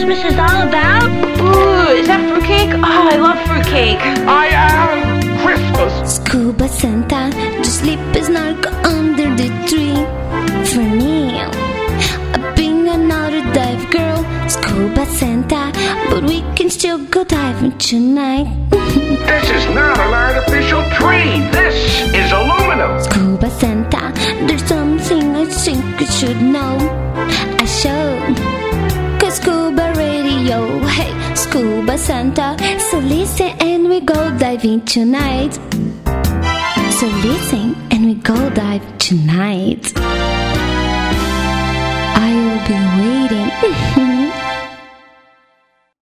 Christmas is all about? Ooh, is that fruitcake? Oh, I love fruitcake. I am Christmas. Scuba Santa, just sleep and snorkel under the tree. For me, I'm being another dive girl, Scuba Santa, but we can still go diving tonight. This is not an artificial tree. This is aluminum. Scuba Santa, there's something I think you should know. I should, cause Scuba Radio, hey, Scuba Santa. So listen and we go diving tonight. So listen and we go dive tonight. I will be waiting.